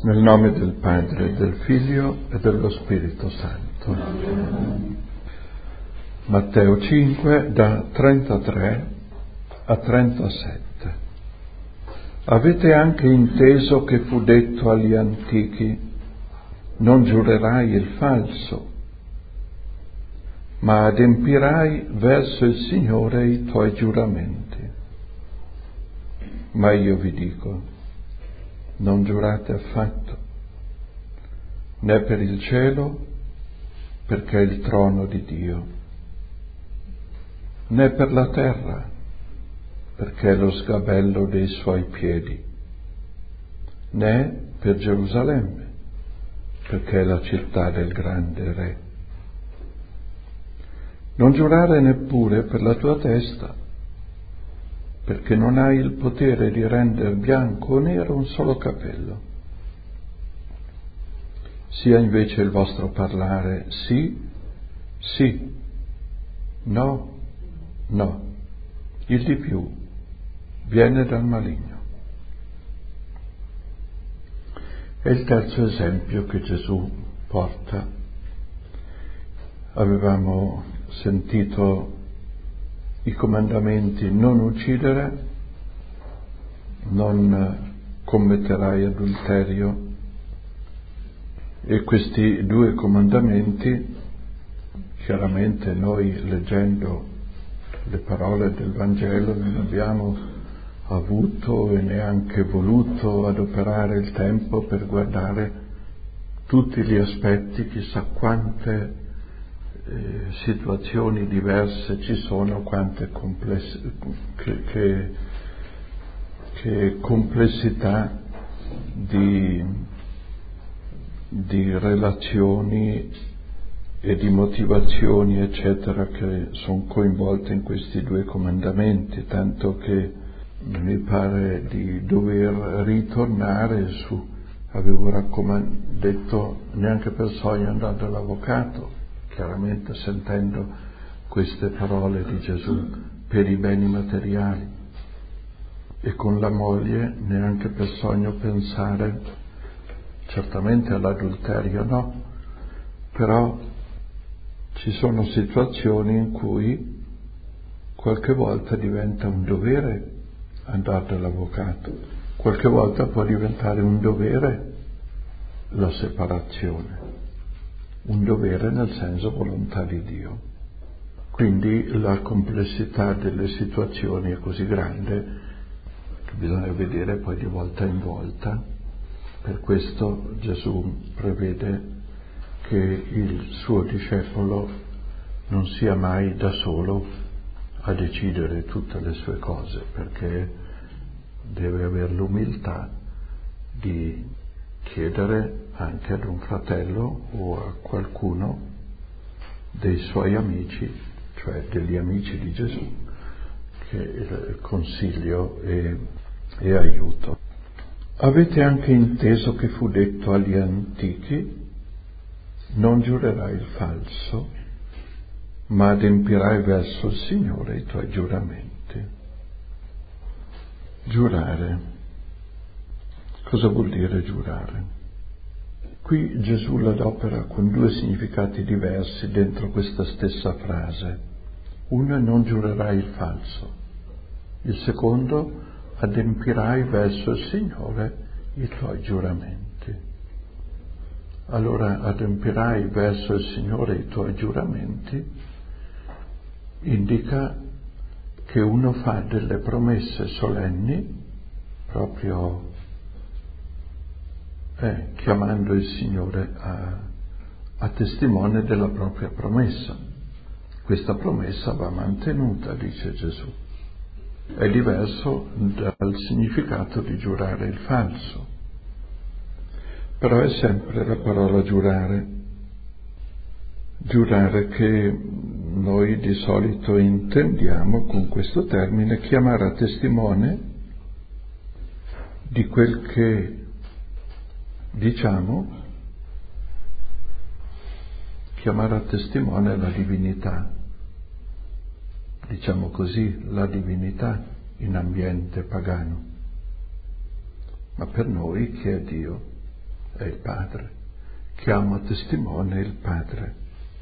Nel nome del Padre, del Figlio e dello Spirito Santo. Matteo 5, da 33 a 37. Avete anche inteso che fu detto agli antichi: non giurerai il falso, ma adempirai verso il Signore i tuoi giuramenti. Ma io vi dico: non giurate affatto, né per il cielo, perché è il trono di Dio, né per la terra, perché è lo sgabello dei suoi piedi, né per Gerusalemme, perché è la città del grande Re. Non giurare neppure per la tua testa, perché non hai il potere di rendere bianco o nero un solo capello. Sia invece il vostro parlare sì, sì, no, no. Il di più viene dal maligno. È il terzo esempio che Gesù porta. Avevamo sentito i comandamenti: non uccidere, non commetterai adulterio, e questi due comandamenti, chiaramente noi leggendo le parole del Vangelo non abbiamo avuto e neanche voluto adoperare il tempo per guardare tutti gli aspetti, chissà quante situazioni diverse ci sono, quante che complessità di relazioni e di motivazioni eccetera che sono coinvolte in questi due comandamenti, tanto che mi pare di dover ritornare su. Avevo detto: neanche per sogno andare dall'avvocato, chiaramente sentendo queste parole di Gesù, per i beni materiali, e con la moglie neanche per sogno pensare, certamente all'adulterio no, però ci sono situazioni in cui qualche volta diventa un dovere andare dall'avvocato, qualche volta può diventare un dovere la separazione, un dovere nel senso volontà di Dio. Quindi la complessità delle situazioni è così grande che bisogna vedere poi di volta in volta. Per questo Gesù prevede che il suo discepolo non sia mai da solo a decidere tutte le sue cose, perché deve avere l'umiltà di chiedere anche ad un fratello o a qualcuno dei suoi amici, cioè degli amici di Gesù, che consiglio e aiuto. Avete anche inteso che fu detto agli antichi: non giurerai il falso, ma adempirai verso il Signore i tuoi giuramenti. Giurare. Cosa vuol dire giurare? Qui Gesù l'adopera con due significati diversi dentro questa stessa frase. Uno è: non giurerai il falso. Il secondo: adempirai verso il Signore i tuoi giuramenti. Allora, adempirai verso il Signore i tuoi giuramenti indica che uno fa delle promesse solenni, proprio chiamando il Signore a testimone della propria promessa. Questa promessa va mantenuta, dice Gesù. È diverso dal significato di giurare il falso, però è sempre la parola giurare. Giurare che noi di solito intendiamo con questo termine chiamare a testimone di quel che diciamo, chiamare a testimone la divinità, diciamo così, la divinità in ambiente pagano. Ma per noi chi è Dio? è il Padre. Chiamo a testimone il Padre.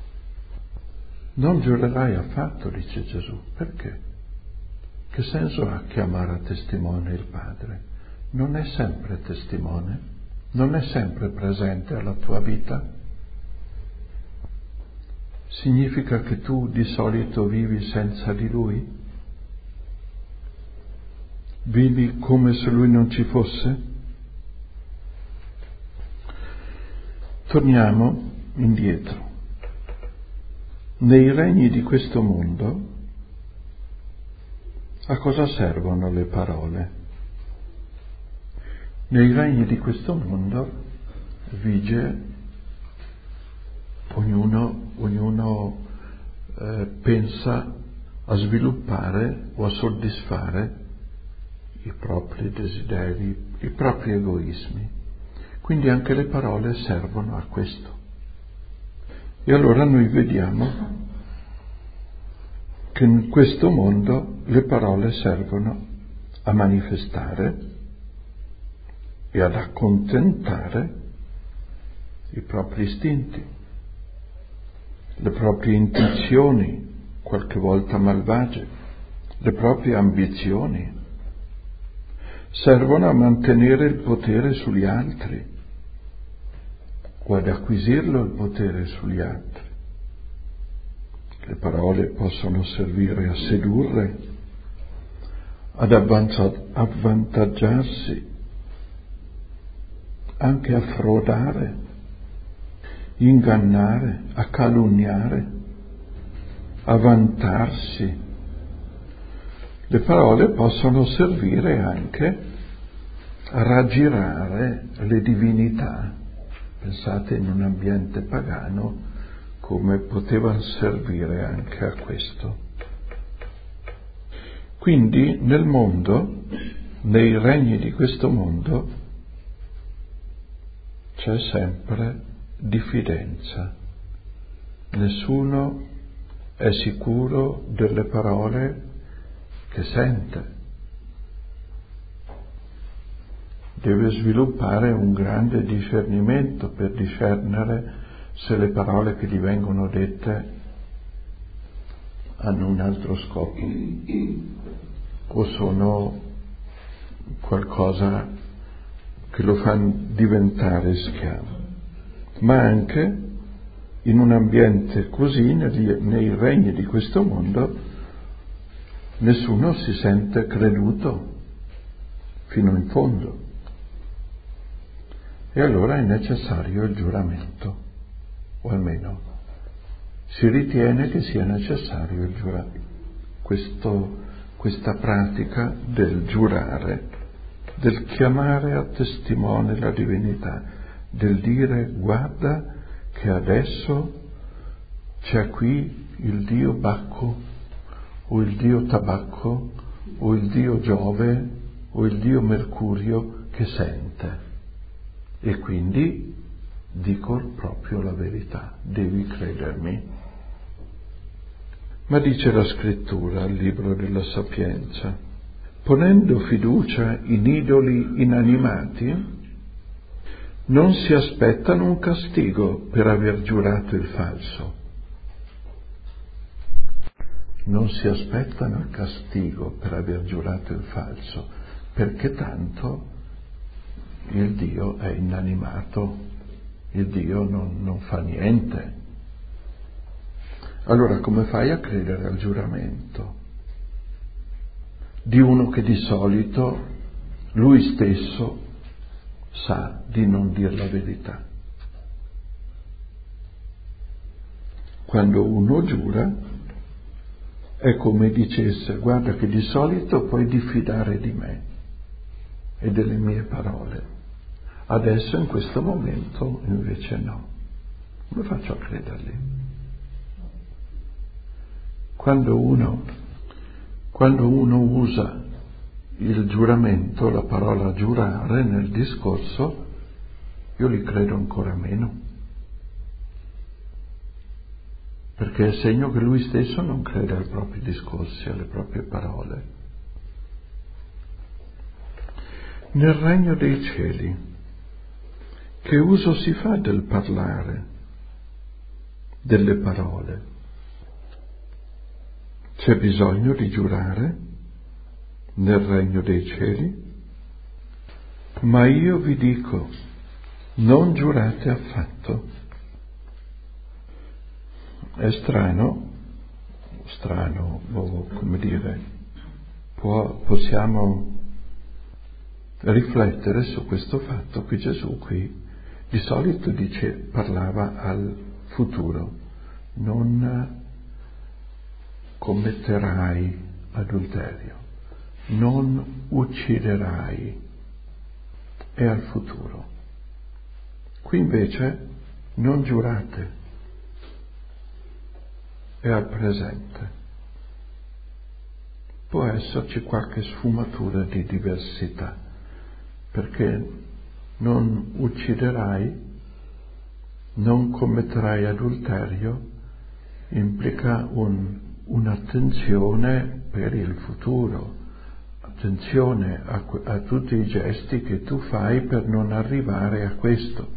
Non giurerai affatto, dice Gesù. Perché? Che senso ha chiamare a testimone il Padre? Non è sempre testimone? Non è sempre presente alla tua vita? Significa che tu di solito vivi senza di Lui? Vivi come se Lui non ci fosse? Torniamo indietro. Nei regni di questo mondo, a cosa servono le parole? Nei regni di questo mondo vige, ognuno pensa a sviluppare o a soddisfare i propri desideri, i propri egoismi. Quindi anche le parole servono a questo. E allora noi vediamo che in questo mondo le parole servono a manifestare e ad accontentare i propri istinti, le proprie intuizioni, qualche volta malvagie, le proprie ambizioni. Servono a mantenere il potere sugli altri o ad acquisirlo il potere sugli altri. Le parole possono servire a sedurre, ad avvantaggiarsi, anche a frodare, ingannare, a calunniare, a vantarsi. Le parole possono servire anche a raggirare le divinità. Pensate in un ambiente pagano come poteva servire anche a questo. Quindi nel mondo, nei regni di questo mondo, c'è sempre diffidenza. Nessuno è sicuro delle parole che sente. Deve sviluppare un grande discernimento per discernere se le parole che gli vengono dette hanno un altro scopo o sono qualcosa che lo fa diventare schiavo. Ma anche in un ambiente così, nei regni di questo mondo, nessuno si sente creduto fino in fondo. E allora è necessario il giuramento, o almeno si ritiene che sia necessario il giuramento. Questa pratica del giurare, del chiamare a testimone la divinità, del dire guarda che adesso c'è qui il dio Bacco, o il dio Tabacco, o il dio Giove, o il dio Mercurio che sente. E quindi dico proprio la verità, devi credermi. Ma dice la scrittura al libro della Sapienza, ponendo fiducia in idoli inanimati, non si aspettano un castigo per aver giurato il falso. Non si aspettano il castigo per aver giurato il falso, perché tanto il Dio è inanimato, il Dio non fa niente. Allora come fai a credere al giuramento di uno che di solito lui stesso sa di non dire la verità? Quando uno giura è come dicesse guarda che di solito puoi diffidare di me e delle mie parole. Adesso in questo momento invece no. Come faccio a crederli? Quando uno usa il giuramento, la parola giurare nel discorso, io li credo ancora meno. Perché è segno che lui stesso non crede ai propri discorsi, alle proprie parole. Nel regno dei cieli, Che uso si fa del parlare, delle parole? C'è bisogno di giurare nel regno dei cieli? Ma io vi dico, non giurate affatto. È strano, come dire, possiamo riflettere su questo fatto che Gesù qui di solito parlava al futuro, non commetterai adulterio, non ucciderai, è al futuro. Qui invece non giurate, è al presente. Può esserci qualche sfumatura di diversità, perché non ucciderai, non commetterai adulterio, implica un'attenzione per il futuro, attenzione a tutti i gesti che tu fai per non arrivare a questo.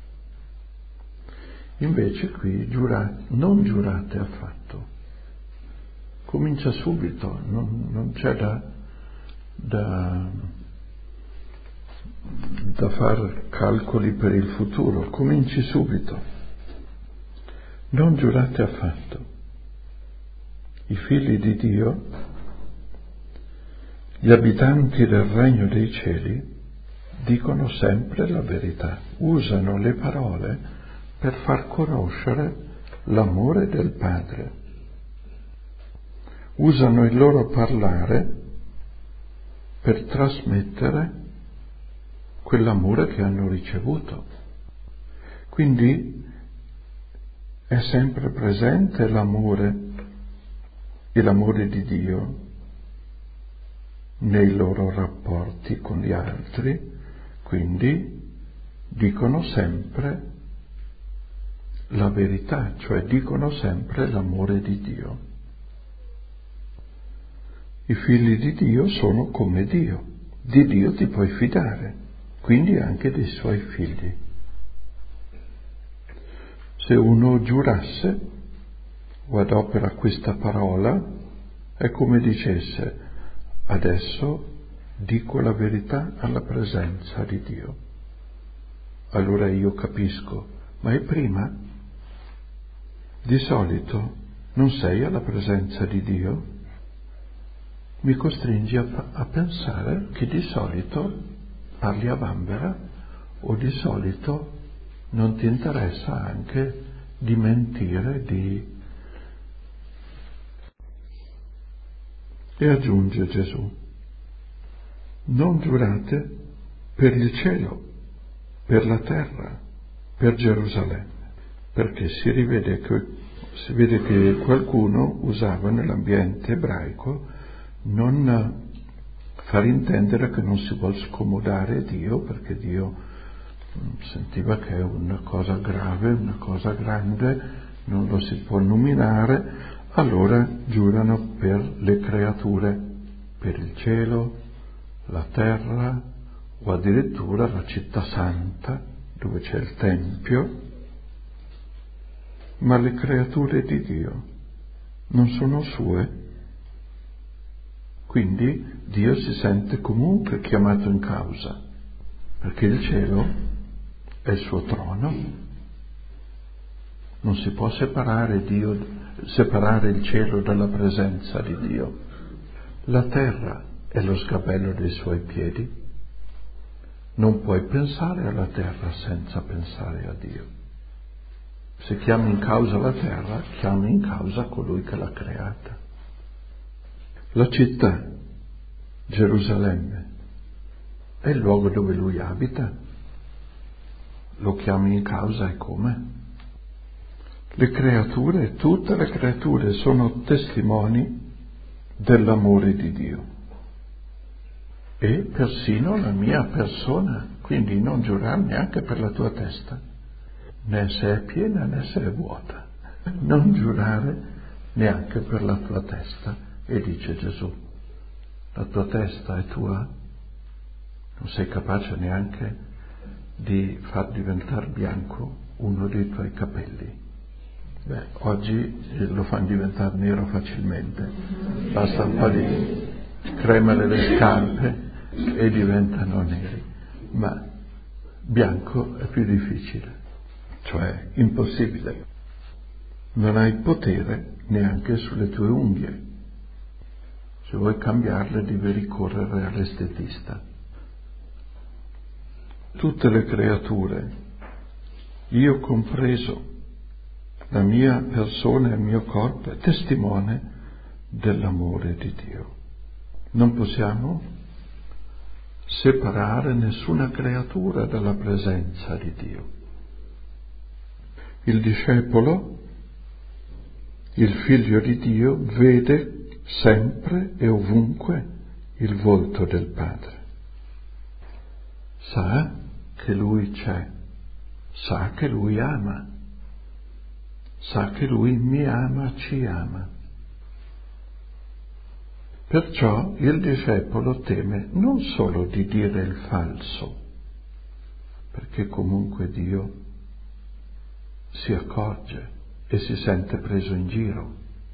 Invece qui non giurate affatto. Comincia subito, non c'è da fare calcoli per il futuro, cominci subito. Non giurate affatto. I figli di Dio, gli abitanti del regno dei cieli, dicono sempre la verità, usano le parole per far conoscere l'amore del Padre. Usano il loro parlare per trasmettere quell'amore che hanno ricevuto. Quindi è sempre presente l'amore di Dio nei loro rapporti con gli altri, quindi dicono sempre la verità, cioè dicono sempre l'amore di Dio. I figli di Dio sono come Dio, di Dio ti puoi fidare, quindi anche dei suoi figli. Se uno giurasse o adopera questa parola, è come dicesse: adesso dico la verità alla presenza di Dio. Allora io capisco, ma è prima? Di solito non sei alla presenza di Dio? Mi costringi a pensare che di solito parli a vanvera o di solito non ti interessa anche di mentire, E aggiunge Gesù: non giurate per il cielo, per la terra, per Gerusalemme, perché si vede che qualcuno usava nell'ambiente ebraico non far intendere che non si vuol scomodare Dio, perché Dio sentiva che è una cosa grave, una cosa grande, non lo si può nominare, allora giurano per le creature, per il cielo, la terra o addirittura la città santa dove c'è il Tempio. Ma le creature di Dio non sono sue. Quindi Dio si sente comunque chiamato in causa, perché il cielo è il suo trono. Non si può separare il cielo dalla presenza di Dio. La terra è lo sgabello dei suoi piedi. Non puoi pensare alla terra senza pensare a Dio. Se chiami in causa la terra, chiami in causa colui che l'ha creata. La città, Gerusalemme, è il luogo dove lui abita. Lo chiami in causa e come? Le creature, tutte le creature sono testimoni dell'amore di Dio. E persino la mia persona, quindi non giurare neanche per la tua testa, né se è piena né se è vuota. Non giurare neanche per la tua testa. E dice Gesù: la tua testa è tua? Non sei capace neanche di far diventare bianco uno dei tuoi capelli. Oggi lo fanno diventare nero facilmente, basta un po' di crema delle scarpe e diventano neri, ma bianco è più difficile, cioè impossibile. Non hai potere neanche sulle tue unghie. Se vuoi cambiarle devi ricorrere all'estetista. Tutte le creature, io compreso, la mia persona e il mio corpo è testimone dell'amore di Dio. Non possiamo separare nessuna creatura dalla presenza di Dio. Il discepolo, il figlio di Dio, vede sempre e ovunque il volto del Padre. Sa che Lui c'è, sa che Lui ama, sa che Lui mi ama, ci ama. Perciò il discepolo teme non solo di dire il falso, perché comunque Dio si accorge e si sente preso in giro.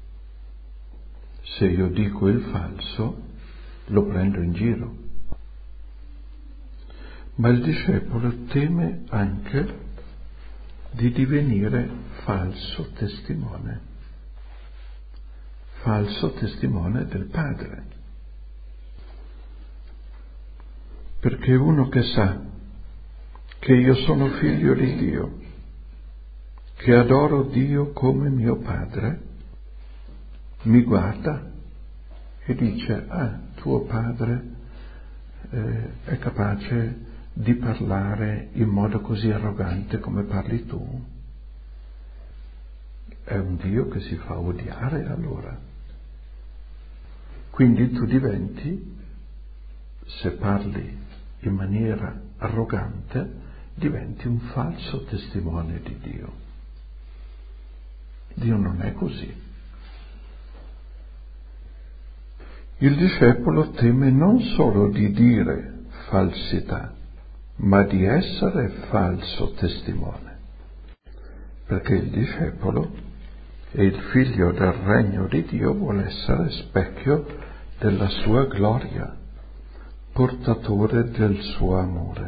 Se io dico il falso, lo prendo in giro. Ma il discepolo teme anche di divenire falso testimone del Padre. Perché uno che sa che io sono figlio di Dio, che adoro Dio come mio Padre, mi guarda e dice: tuo Padre è capace di parlare in modo così arrogante come parli tu? È un Dio che si fa odiare allora. Quindi tu diventi, se parli in maniera arrogante, diventi un falso testimone di Dio. Dio non è così. Il discepolo teme non solo di dire falsità, ma di essere falso testimone, perché il discepolo e il figlio del regno di Dio vuole essere specchio della sua gloria, portatore del suo amore.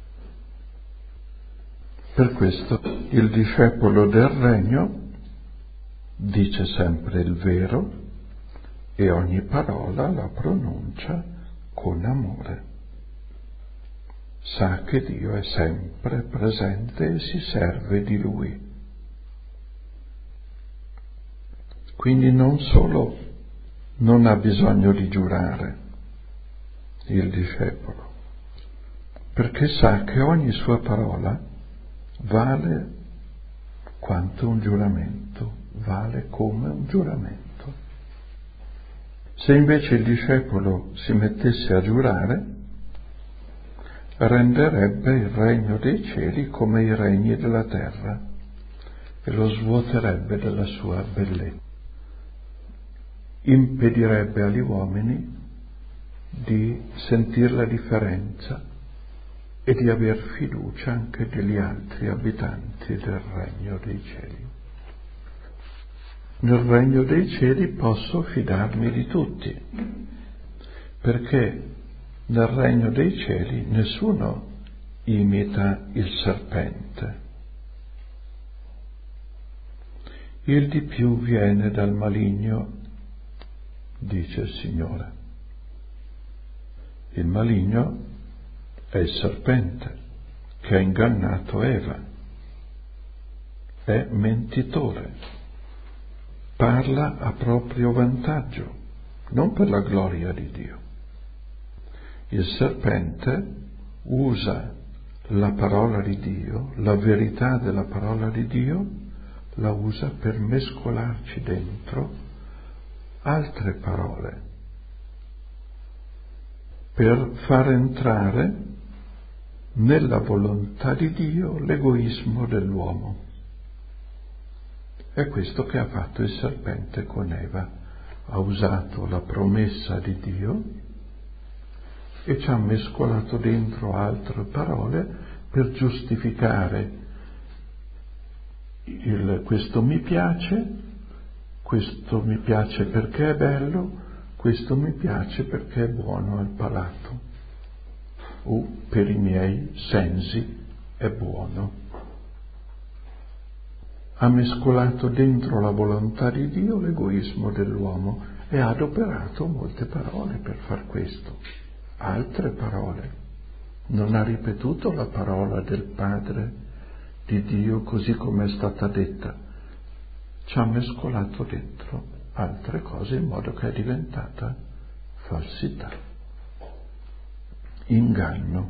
Per questo il discepolo del regno dice sempre il vero e ogni parola la pronuncia con amore. Sa che Dio è sempre presente e si serve di Lui. Quindi non solo non ha bisogno di giurare il discepolo, perché sa che ogni sua parola vale quanto un giuramento, vale come un giuramento. Se invece il discepolo si mettesse a giurare, renderebbe il regno dei cieli come i regni della terra e lo svuoterebbe della sua bellezza. Impedirebbe agli uomini di sentire la differenza e di aver fiducia anche degli altri abitanti del regno dei cieli. Nel regno dei cieli posso fidarmi di tutti, perché nel regno dei cieli nessuno imita il serpente. Il di più viene dal maligno, dice il Signore. Il maligno è il serpente che ha ingannato Eva. È mentitore. Parla a proprio vantaggio, non per la gloria di Dio. Il serpente usa la parola di Dio, la verità della parola di Dio, la usa per mescolarci dentro altre parole, per far entrare nella volontà di Dio l'egoismo dell'uomo. È questo che ha fatto il serpente con Eva. Ha usato la promessa di Dio e ci ha mescolato dentro altre parole per giustificare questo mi piace perché è bello, questo mi piace perché è buono al palato, o per i miei sensi è buono. Ha mescolato dentro la volontà di Dio l'egoismo dell'uomo e ha adoperato molte parole per far questo, altre parole. Non ha ripetuto la parola del Padre di Dio così come è stata detta, ci ha mescolato dentro altre cose in modo che è diventata falsità, inganno.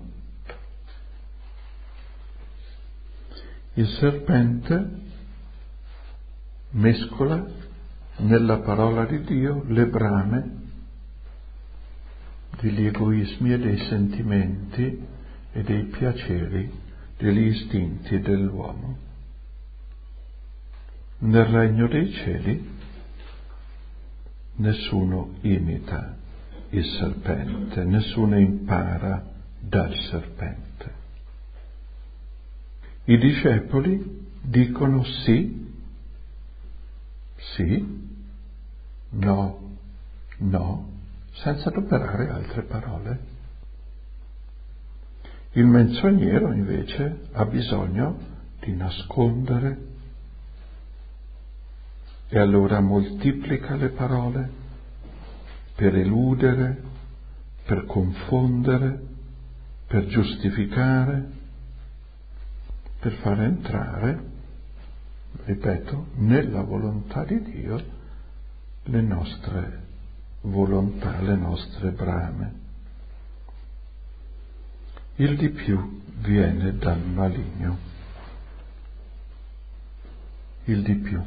Il serpente mescola nella parola di Dio le brame degli egoismi e dei sentimenti e dei piaceri, degli istinti dell'uomo. Nel regno dei cieli nessuno imita il serpente, nessuno impara dal serpente. I discepoli dicono sì, no, senza adoperare altre parole. Il menzognero invece ha bisogno di nascondere e allora moltiplica le parole per eludere, per confondere, per giustificare, per far entrare, ripeto, nella volontà di Dio le nostre volontà, le nostre brame. Il di più viene dal maligno. Il di più.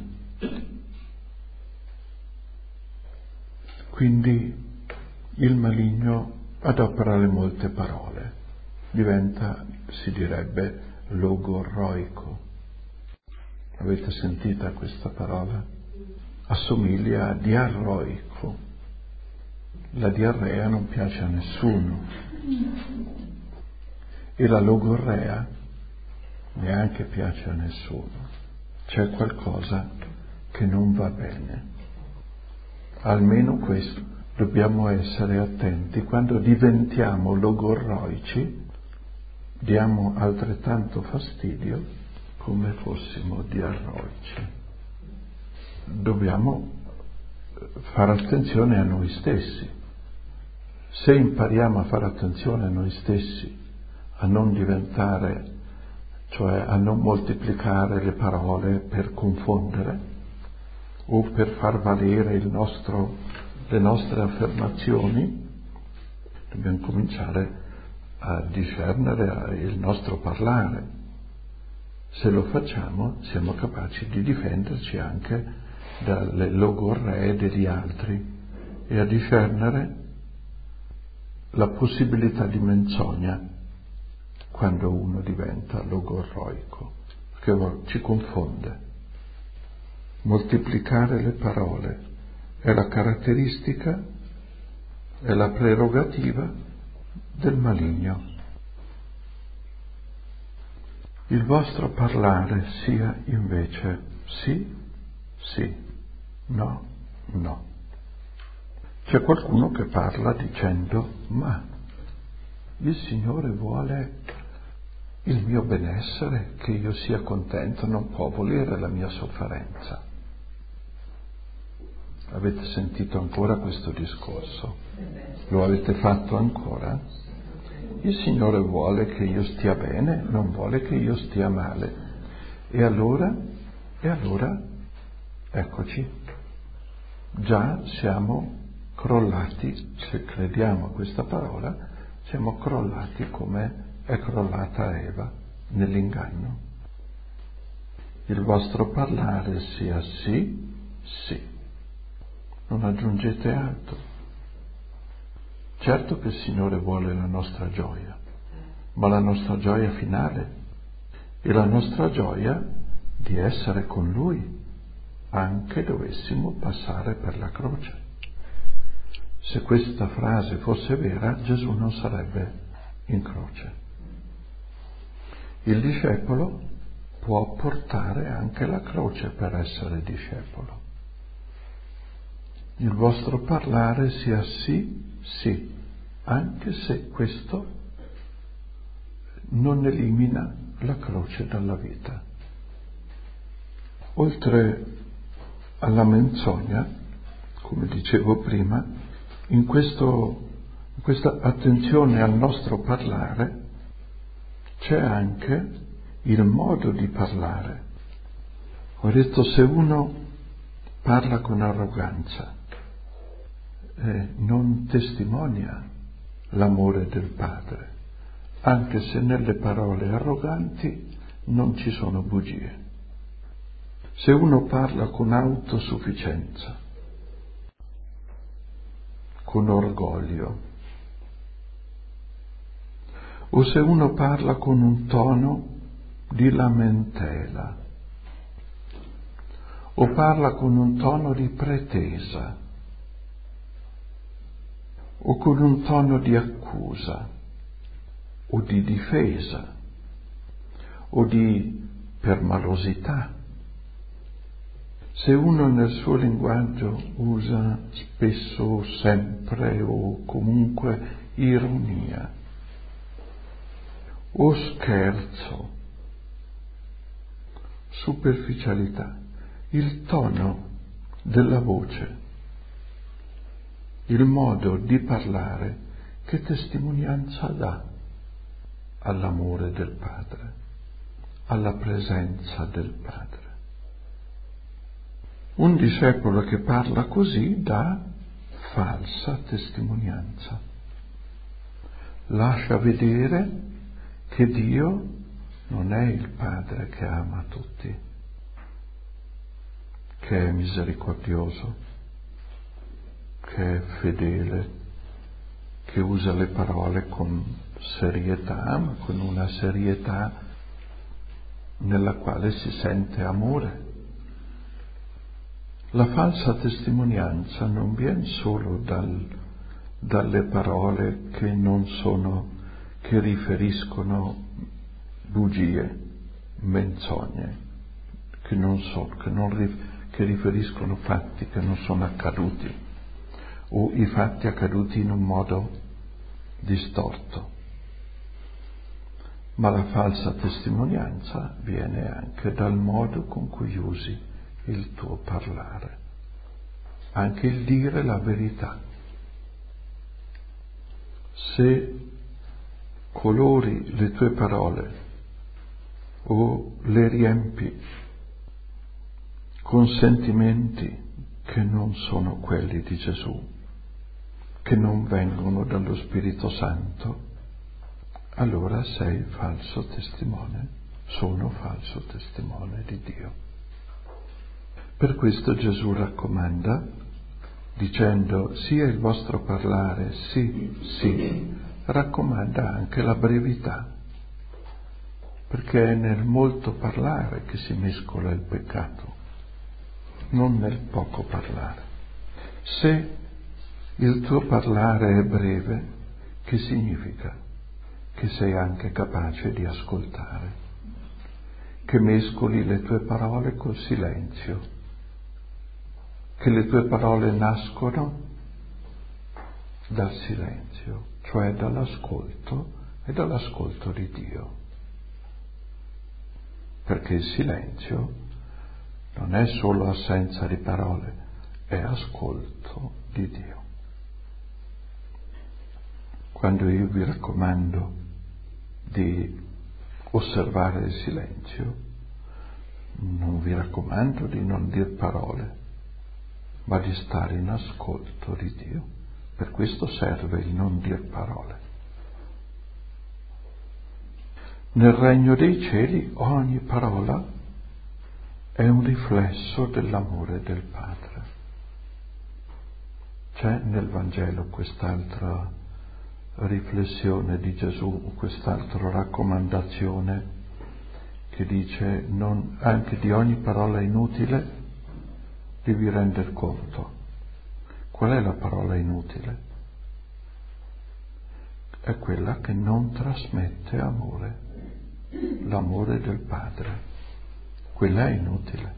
Quindi il maligno adopera le molte parole, diventa, si direbbe, logorroico. Avete sentita questa parola? Assomiglia a diarroico. La diarrea non piace a nessuno e la logorrea neanche piace a nessuno. C'è qualcosa che non va bene. Almeno questo, dobbiamo essere attenti. Quando diventiamo logorroici, diamo altrettanto fastidio come fossimo diarroici. Dobbiamo fare attenzione a noi stessi. Se impariamo a fare attenzione a noi stessi, a non diventare, cioè a non moltiplicare le parole per confondere o per far valere le nostre affermazioni, dobbiamo cominciare a discernere il nostro parlare. Se lo facciamo, siamo capaci di difenderci anche dalle logorree degli altri e a discernere la possibilità di menzogna quando uno diventa logorroico, perché ci confonde. Moltiplicare le parole è la caratteristica, è la prerogativa del maligno. Il vostro parlare sia invece sì, no. C'è qualcuno che parla dicendo: ma il Signore vuole il mio benessere, che io sia contento, non può volere la mia sofferenza. Avete sentito ancora questo discorso? Lo avete fatto ancora? Il Signore vuole che io stia bene, non vuole che io stia male. E allora, eccoci, già siamo crollati, se crediamo a questa parola, siamo crollati come è crollata Eva nell'inganno. Il vostro parlare sia sì, non aggiungete altro. Certo che il Signore vuole la nostra gioia, ma la nostra gioia finale e la nostra gioia di essere con Lui, anche dovessimo passare per la croce. Se questa frase fosse vera, Gesù non sarebbe in croce. Il discepolo può portare anche la croce per essere discepolo. Il vostro parlare sia sì, sì, anche se questo non elimina la croce dalla vita. Oltre alla menzogna, come dicevo prima, in questa attenzione al nostro parlare c'è anche il modo di parlare. Ho detto, se uno parla con arroganza, non testimonia l'amore del Padre, anche se nelle parole arroganti non ci sono bugie. Se uno parla con autosufficienza, con orgoglio, o se uno parla con un tono di lamentela, o parla con un tono di pretesa, o con un tono di accusa, o di difesa, o di permalosità. Se uno nel suo linguaggio usa spesso, sempre o comunque ironia, o scherzo, superficialità, il tono della voce, il modo di parlare, che testimonianza dà all'amore del Padre, alla presenza del Padre. Un discepolo che parla così dà falsa testimonianza, lascia vedere che Dio non è il Padre che ama tutti, che è misericordioso, che è fedele, che usa le parole con serietà, ma con una serietà nella quale si sente amore. La falsa testimonianza non viene solo dalle parole che riferiscono bugie, menzogne, che riferiscono fatti che non sono accaduti, o i fatti accaduti in un modo distorto. Ma la falsa testimonianza viene anche dal modo con cui usi il tuo parlare, anche il dire la verità. Se colori le tue parole o le riempi con sentimenti che non sono quelli di Gesù, che non vengono dallo Spirito Santo, allora sei falso testimone, sono falso testimone di Dio. Per questo Gesù raccomanda, dicendo sia il vostro parlare sì, sì, raccomanda anche la brevità, perché è nel molto parlare che si mescola il peccato, non nel poco parlare. Se il tuo parlare è breve, che significa? Che sei anche capace di ascoltare, che mescoli le tue parole col silenzio, che le tue parole nascono dal silenzio, cioè dall'ascolto e dall'ascolto di Dio. Perché il silenzio non è solo assenza di parole, è ascolto di Dio. Quando io vi raccomando di osservare il silenzio, non vi raccomando di non dir parole, ma di stare in ascolto di Dio. Per questo serve il non dir parole. Nel regno dei cieli ogni parola è un riflesso dell'amore del Padre. C'è nel Vangelo quest'altra riflessione di Gesù, quest'altra raccomandazione che dice anche di ogni parola inutile devi render conto. Qual è la parola inutile? È quella che non trasmette amore. l'amore del Padre. Quella è inutile.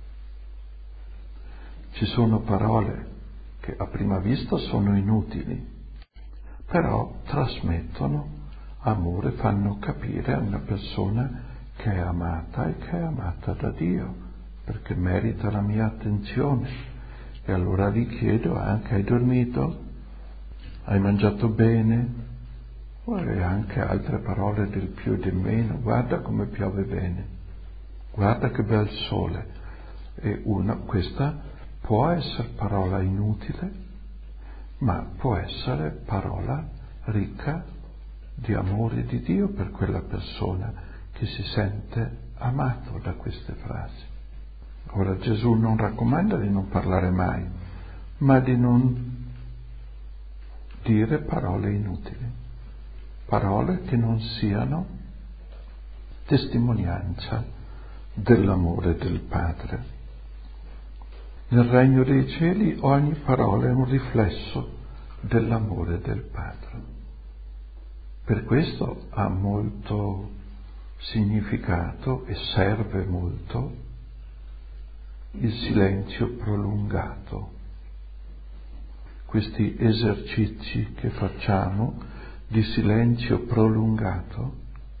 Ci sono parole che a prima vista sono inutili, però trasmettono amore, fanno capire a una persona che è amata e che è amata da Dio, perché merita la mia attenzione. E allora gli chiedo anche: hai dormito? Hai mangiato bene? E anche altre parole del più e del meno: guarda come piove bene, guarda che bel sole. E questa può essere parola inutile, ma può essere parola ricca di amore di Dio per quella persona che si sente amato da queste frasi. Ora Gesù non raccomanda di non parlare mai, ma di non dire parole inutili, parole che non siano testimonianza dell'amore del Padre. Nel regno dei cieli ogni parola è un riflesso dell'amore del Padre. Per questo ha molto significato e serve molto il silenzio prolungato. Questi esercizi che facciamo di silenzio prolungato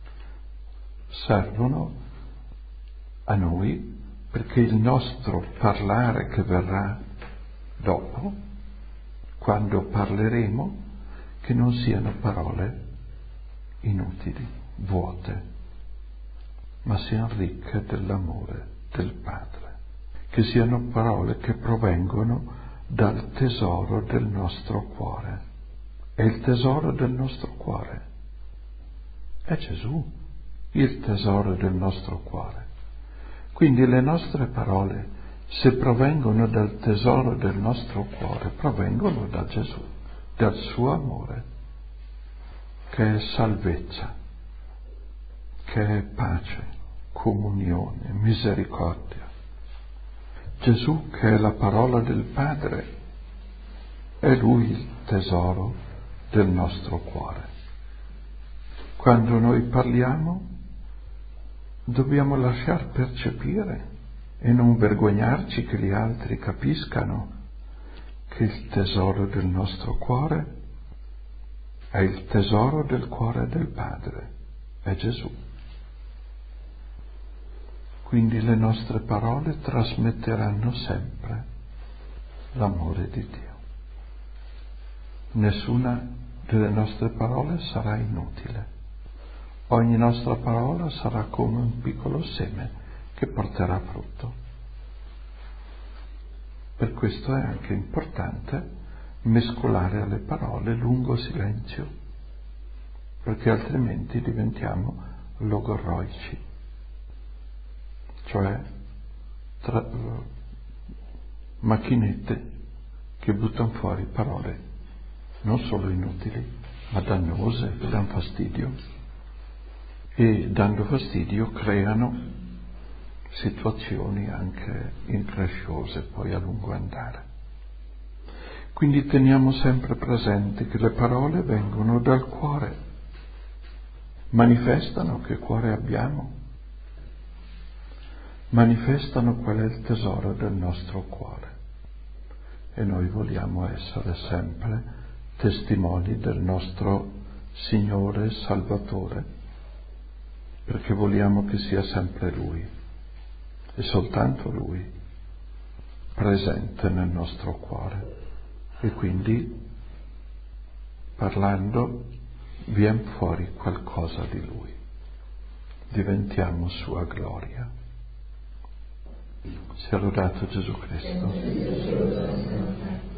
servono a noi perché il nostro parlare che verrà dopo, quando parleremo, che non siano parole inutili, vuote, ma siano ricche dell'amore del Padre, che siano parole che provengono dal tesoro del nostro cuore. E il tesoro del nostro cuore è Gesù, il tesoro del nostro cuore. Quindi le nostre parole, se provengono dal tesoro del nostro cuore, provengono da Gesù, dal suo amore, che è salvezza, che è pace, comunione, misericordia. Gesù, che è la parola del Padre, è Lui il tesoro del nostro cuore. Quando noi parliamo, dobbiamo lasciar percepire e non vergognarci che gli altri capiscano che il tesoro del nostro cuore è il tesoro del cuore del Padre, è Gesù. Quindi le nostre parole trasmetteranno sempre l'amore di Dio. Nessuna delle nostre parole sarà inutile. Ogni nostra parola sarà come un piccolo seme che porterà frutto. Per questo è anche importante mescolare alle parole lungo silenzio, perché altrimenti diventiamo logorroici, cioè macchinette che buttano fuori parole non solo inutili, ma dannose, che danno fastidio. E dando fastidio creano situazioni anche incresciose poi a lungo andare. Quindi teniamo sempre presente che le parole vengono dal cuore, manifestano che cuore abbiamo, manifestano qual è il tesoro del nostro cuore, e noi vogliamo essere sempre testimoni del nostro Signore Salvatore, perché vogliamo che sia sempre Lui e soltanto Lui presente nel nostro cuore, e quindi parlando viene fuori qualcosa di Lui, diventiamo sua gloria. Sia lodato Gesù Cristo.